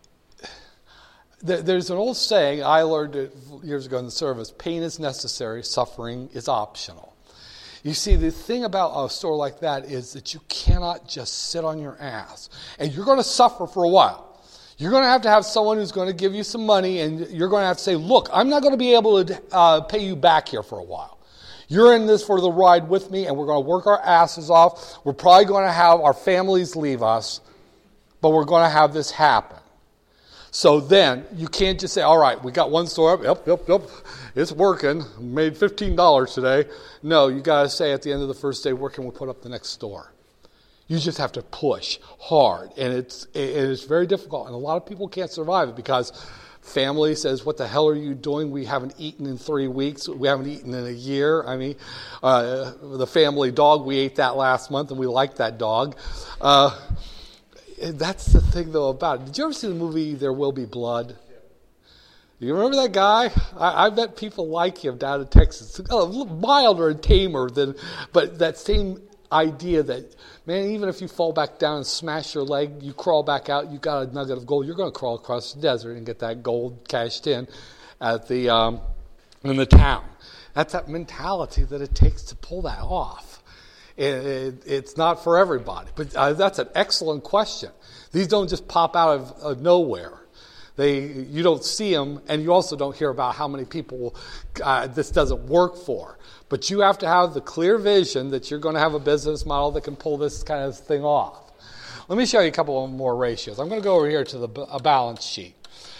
th- there's an old saying, I learned it years ago in the service, pain is necessary, suffering is optional. You see, the thing about a store like that is that you cannot just sit on your ass. And you're going to suffer for a while. You're going to have to have someone who's going to give you some money, and you're going to have to say, look, I'm not going to be able to uh, pay you back here for a while. You're in this for the ride with me, and we're going to work our asses off. We're probably going to have our families leave us, but we're going to have this happen. So then, you can't just say, all right, we got one store up, yep, yep, yep, it's working, made fifteen dollars today. No, you got to say at the end of the first day, where can we put up the next store? You just have to push hard, and it's it is very difficult, and a lot of people can't survive it because family says, what the hell are you doing? We haven't eaten in three weeks. We haven't eaten in a year. I mean, uh, the family dog, we ate that last month, and we liked that dog. Uh, that's the thing, though, about it. Did you ever see the movie There Will Be Blood? You remember that guy? I, I bet people like him down in Texas. A little milder and tamer than, but that same idea that, man, even if you fall back down and smash your leg, you crawl back out, you got a nugget of gold, you're going to crawl across the desert and get that gold cashed in at the um, in the town. That's that mentality that it takes to pull that off. It, it, it's not for everybody, but uh, that's an excellent question. These don't just pop out of, of nowhere. They, you don't see them, and you also don't hear about how many people uh, this doesn't work for. But you have to have the clear vision that you're going to have a business model that can pull this kind of thing off. Let me show you a couple of more ratios. I'm going to go over here to the a balance sheet.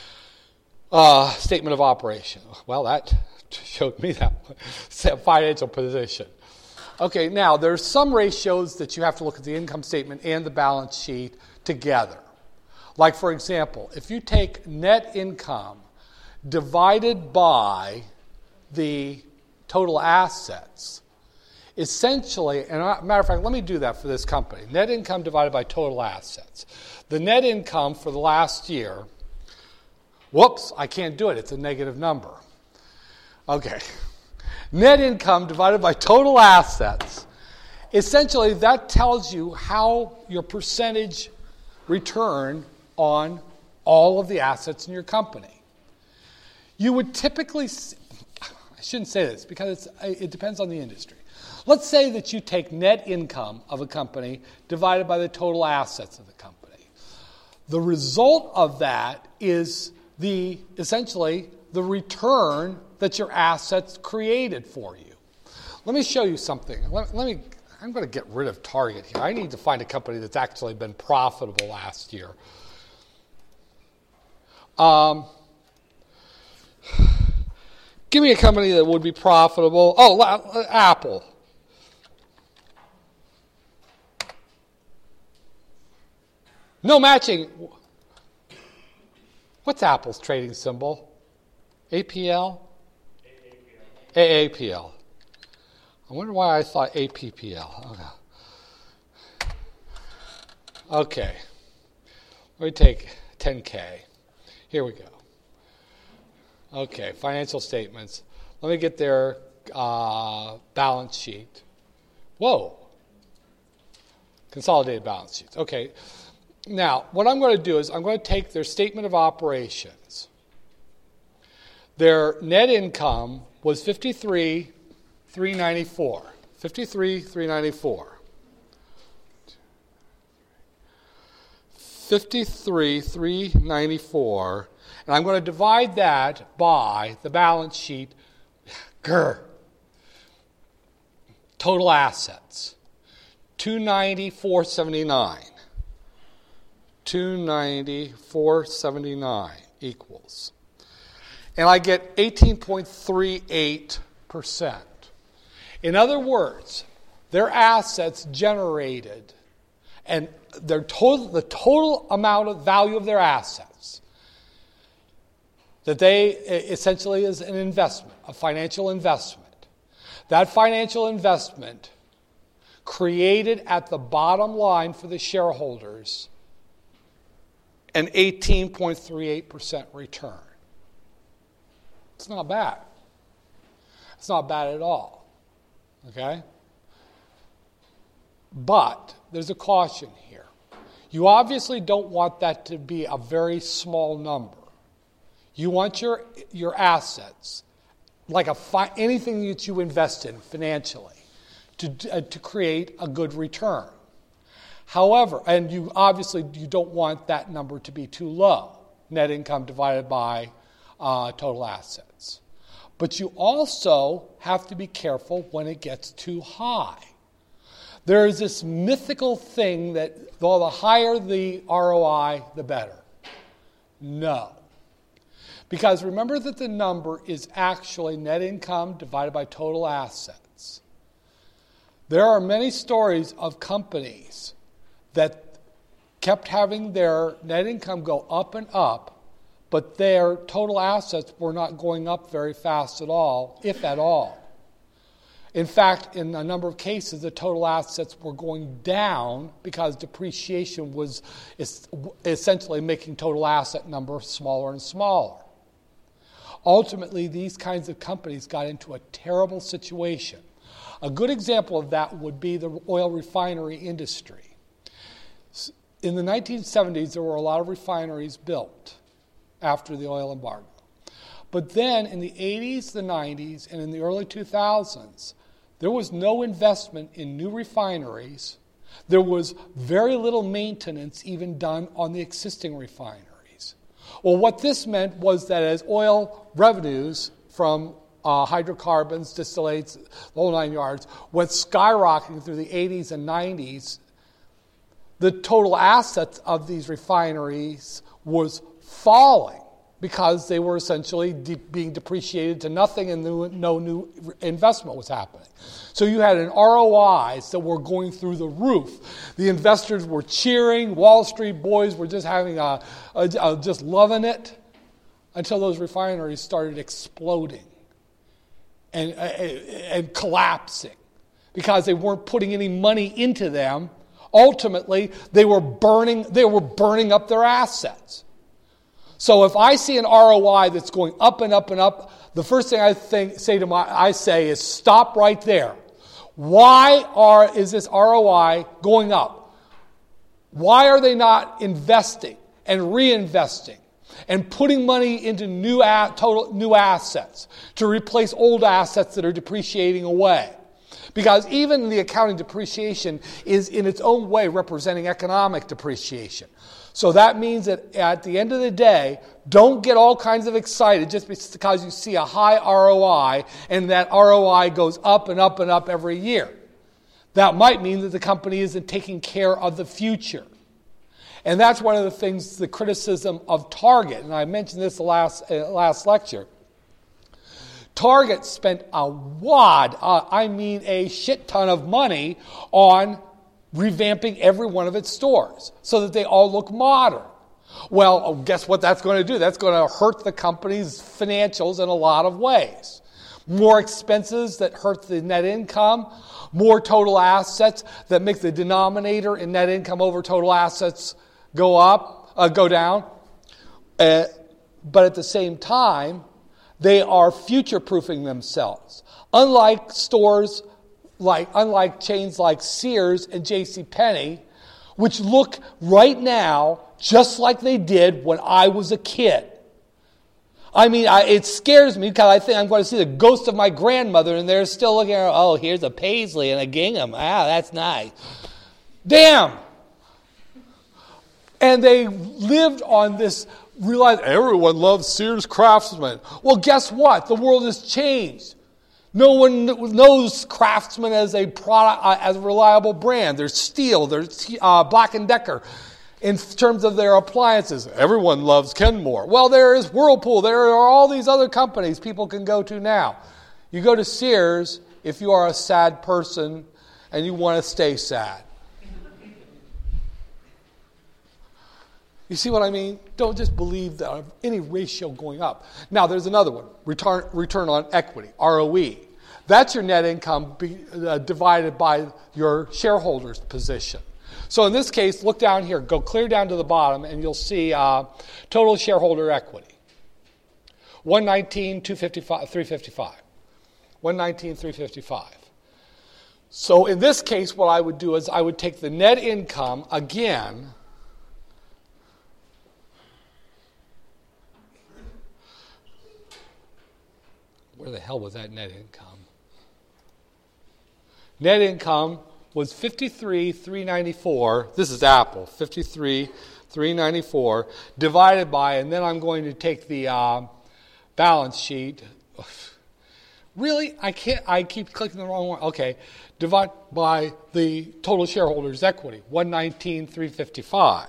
Uh, statement of operation. Well, that showed me that financial position. Okay, now there's some ratios that you have to look at the income statement and the balance sheet together. Like, for example, if you take net income divided by the total assets, essentially, and a matter of fact, let me do that for this company. Net income divided by total assets. The net income for the last year, whoops, I can't do it. It's a negative number. Okay. Net income divided by total assets. Essentially, that tells you how your percentage return on all of the assets in your company. You would typically, I shouldn't say this because it's, it depends on the industry. Let's say that you take net income of a company divided by the total assets of the company. The result of that is the essentially the return that your assets created for you. Let me show you something. Let, let me. I'm going to get rid of Target here. I need to find a company that's actually been profitable last year. Um, give me a company that would be profitable. Oh, Apple. No matching. What's Apple's trading symbol? A P L? A A P L. I wonder why I thought A P P L. Okay. Okay. Let me take ten K. Here we go. Okay, financial statements. Let me get their uh, balance sheet. Whoa. Consolidated balance sheets. Okay. Now, what I'm going to do is I'm going to take their statement of operations. Their net income was fifty-three thousand three hundred ninety-four. fifty-three thousand three hundred ninety-four. fifty-three thousand three hundred ninety-four. And I'm going to divide that by the balance sheet. Grr. Total assets. two hundred ninety thousand four hundred seventy-nine. two hundred ninety thousand four hundred seventy-nine equals. And I get eighteen point three eight percent. In other words, their assets generated and their total, the total amount of value of their assets that they essentially is an investment, a financial investment. That financial investment created at the bottom line for the shareholders an eighteen point three eight percent return. It's not bad. It's not bad at all. Okay? But there's a caution here. You obviously don't want that to be a very small number. You want your, your assets, like a fi- anything that you invest in financially, to, uh, to create a good return. However, and you obviously you don't want that number to be too low, net income divided by uh, total assets. But you also have to be careful when it gets too high. There is this mythical thing that well, the higher the R O I, the better. No. Because remember that the number is actually net income divided by total assets. There are many stories of companies that kept having their net income go up and up, but their total assets were not going up very fast at all, if at all. In fact, in a number of cases, the total assets were going down because depreciation was essentially making total asset number smaller and smaller. Ultimately, these kinds of companies got into a terrible situation. A good example of that would be the oil refinery industry. In the nineteen seventies, there were a lot of refineries built after the oil embargo. But then in the eighties, the nineties, and in the early two thousands, there was no investment in new refineries. There was very little maintenance even done on the existing refineries. Well, what this meant was that as oil revenues from uh, hydrocarbons, distillates, the whole nine yards, went skyrocketing through the eighties and nineties, the total assets of these refineries was falling because they were essentially de- being depreciated to nothing and no, no new investment was happening. So you had an R O Is that were going through the roof. The investors were cheering. Wall Street boys were just having a, a, a just loving it until those refineries started exploding and, and, and collapsing because they weren't putting any money into them. Ultimately, they were burning. They were burning up their assets. So if I see an R O I that's going up and up and up, the first thing I think say to my I say is stop right there. Why are is this R O I going up? Why are they not investing and reinvesting and putting money into new a, total new assets to replace old assets that are depreciating away? Because even the accounting depreciation is in its own way representing economic depreciation. So that means that at the end of the day, don't get all kinds of excited just because you see a high R O I and that R O I goes up and up and up every year. That might mean that the company isn't taking care of the future. And that's one of the things, the criticism of Target, and I mentioned this the last, uh, last lecture. Target spent a wad, uh, I mean a shit ton of money on revamping every one of its stores so that they all look modern. Well, guess what that's going to do? That's going to hurt the company's financials in a lot of ways. More expenses that hurt the net income, more total assets that make the denominator in net income over total assets go up, uh, go down. Uh, but at the same time, they are future-proofing themselves. Unlike stores, like unlike chains like Sears and J C Penney, which look right now just like they did when I was a kid. I mean, I, it scares me because I think I'm going to see the ghost of my grandmother, and they're still looking at, oh, here's a Paisley and a gingham. Ah, that's nice. Damn! And they lived on this, realized everyone loves Sears Craftsman. Well, guess what? The world has changed. No one knows Craftsman as a product, uh, as a reliable brand. There's Steel, there's uh, Black and Decker. In terms of their appliances, everyone loves Kenmore. Well, there is Whirlpool. There are all these other companies people can go to now. You go to Sears if you are a sad person and you want to stay sad. You see what I mean? Don't just believe that any ratio going up. Now, there's another one, return, return on equity, R O E. That's your net income be, uh, divided by your shareholders' position. So in this case, look down here, go clear down to the bottom, and you'll see uh, total shareholder equity. one nineteen, two fifty-five, three fifty-five. one nineteen, three fifty-five. So in this case, what I would do is I would take the net income again. Where the hell was that net income? Net income was fifty-three thousand three hundred ninety-four. This is Apple, fifty-three thousand three hundred ninety-four divided by, and then I'm going to take the uh, balance sheet. Really? I can't, I keep clicking the wrong one. Okay. Divide by the total shareholders' equity, one nineteen, three fifty-five.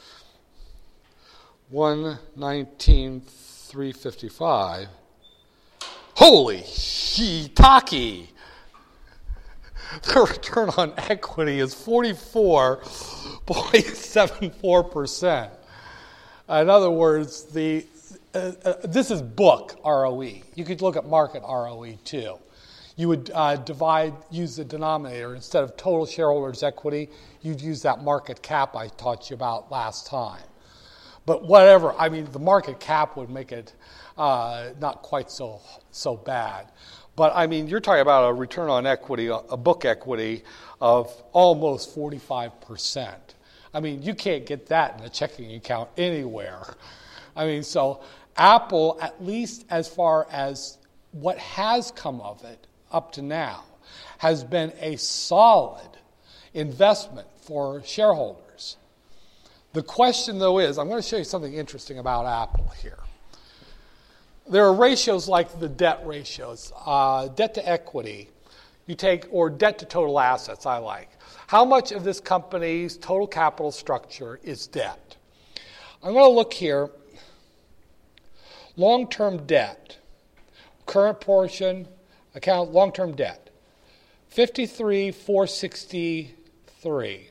one nineteen, three fifty-five. Holy shiitake! The return on equity is forty-four point seven four percent. In other words, the uh, uh, this is book R O E. You could look at market R O E too. You would uh, divide, use the denominator. Instead of total shareholders' equity, you'd use that market cap I taught you about last time. But whatever, I mean, the market cap would make it uh, not quite so so bad. But, I mean, you're talking about a return on equity, a book equity of almost forty-five percent. I mean, you can't get that in a checking account anywhere. I mean, so Apple, at least as far as what has come of it up to now, has been a solid investment for shareholders. The question, though, is, I'm going to show you something interesting about Apple here. There are ratios like the debt ratios, uh, debt to equity, you take, or debt to total assets, I like. How much of this company's total capital structure is debt? I'm going to look here. Long-term debt, current portion, account, long-term debt, fifty-three thousand four hundred sixty-three.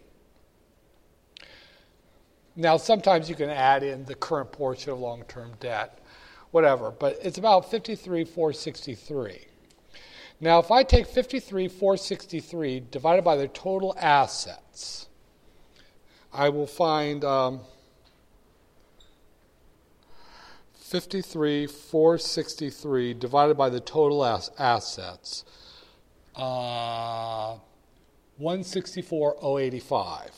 Now, sometimes you can add in the current portion of long-term debt. Whatever, but it's about fifty-three thousand four hundred sixty-three. Now, if I take fifty-three thousand four hundred sixty-three divided by their total assets, I will find um, fifty-three thousand four hundred sixty-three divided by the total as- assets, uh, one hundred sixty-four thousand eighty-five.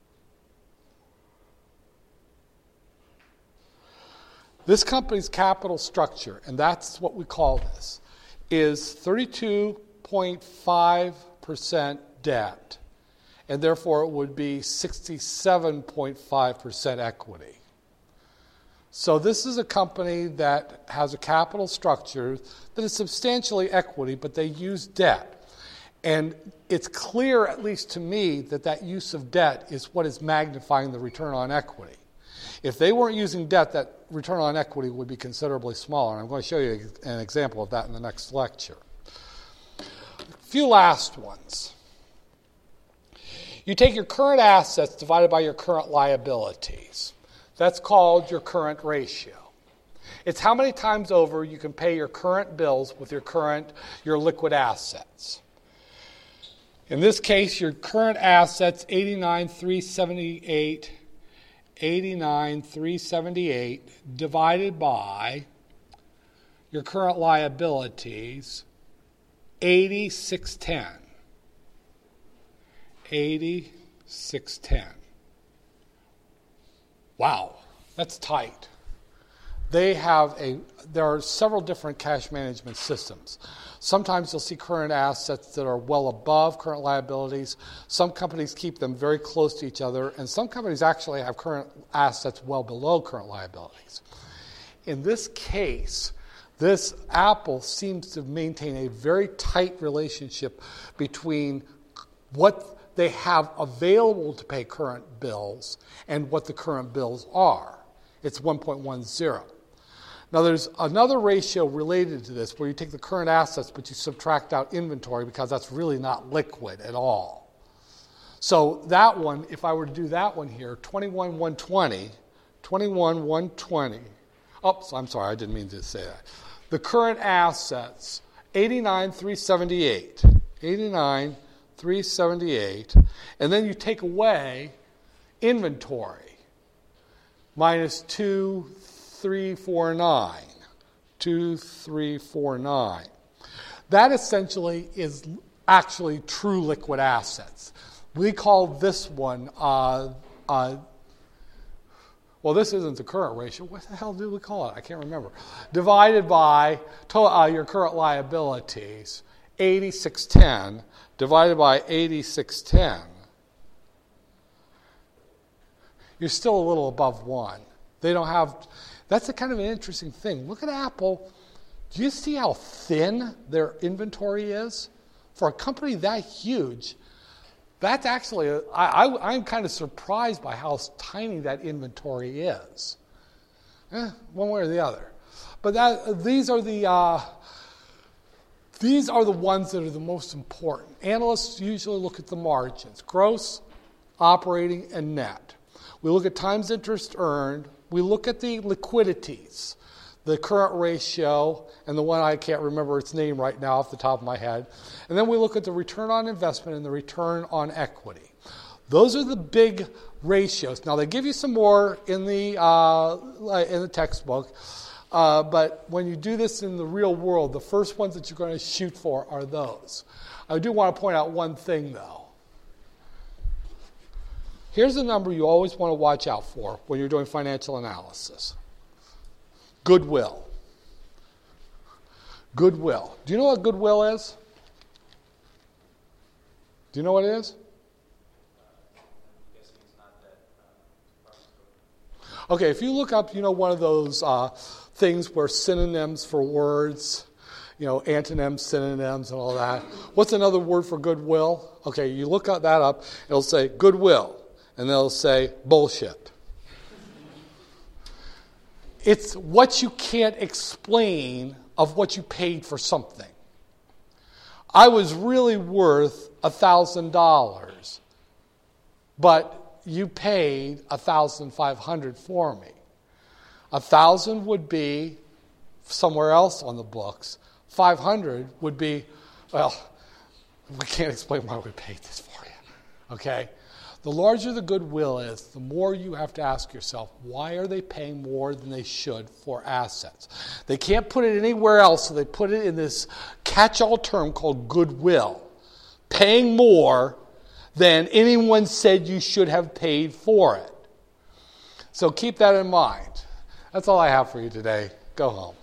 This company's capital structure, and that's what we call this, is thirty-two point five percent debt, and therefore it would be sixty-seven point five percent equity. So this is a company that has a capital structure that is substantially equity, but they use debt. And it's clear, at least to me, that that use of debt is what is magnifying the return on equity. If they weren't using debt, that return on equity would be considerably smaller. And I'm going to show you an example of that in the next lecture. A few last ones. You take your current assets divided by your current liabilities. That's called your current ratio. It's how many times over you can pay your current bills with your current, your liquid assets. In this case, your current assets, eighty-nine thousand three hundred seventy-eight, eighty-nine thousand three hundred seventy-eight divided by your current liabilities, eighty thousand six hundred ten. eighty thousand six hundred ten. Wow, that's tight. They have a, there are several different cash management systems. Sometimes you'll see current assets that are well above current liabilities. Some companies keep them very close to each other, and some companies actually have current assets well below current liabilities. In this case, this Apple seems to maintain a very tight relationship between what they have available to pay current bills and what the current bills are. It's one point one zero. Now, there's another ratio related to this where you take the current assets, but you subtract out inventory because that's really not liquid at all. So that one, if I were to do that one here, twenty-one one twenty, twenty-one one twenty. Oh, I'm sorry, I didn't mean to say that. The current assets, eighty-nine three seventy-eight. eighty-nine three seventy-eight. And then you take away inventory, minus two three four nine. two three four nine. That essentially is actually true liquid assets. We call this one, uh, uh, well, this isn't the current ratio. What the hell do we call it? I can't remember. Divided by to, uh, your current liabilities, eighty-six ten, divided by eighty-six ten. You're still a little above one. They don't have, that's a kind of an interesting thing. Look at Apple. Do you see how thin their inventory is? For a company that huge, that's actually, a, I, I, I'm kind of surprised by how tiny that inventory is. Eh, one way or the other. But that, these are the uh, these are the ones that are the most important. Analysts usually look at the margins, gross, operating, and net. We look at times interest earned. We look at the liquidities, the current ratio, and the one I can't remember its name right now off the top of my head. And then we look at the return on investment and the return on equity. Those are the big ratios. Now, they give you some more in the uh, in the textbook, uh, but when you do this in the real world, the first ones that you're going to shoot for are those. I do want to point out one thing, though. Here's a number you always want to watch out for when you're doing financial analysis. Goodwill. Goodwill. Do you know what goodwill is? Do you know what it is? Okay, if you look up, you know, one of those uh, things where synonyms for words, you know, antonyms, synonyms, and all that. What's another word for goodwill? Okay, you look that up, it'll say goodwill. And they'll say, bullshit. It's what you can't explain of what you paid for something. I was really worth one thousand dollars, but you paid one thousand five hundred dollars for me. one thousand dollars would be somewhere else on the books. five hundred dollars would be, well, we can't explain why we paid this for you. Okay? The larger the goodwill is, the more you have to ask yourself, why are they paying more than they should for assets? They can't put it anywhere else, so they put it in this catch-all term called goodwill. Paying more than anyone said you should have paid for it. So keep that in mind. That's all I have for you today. Go home.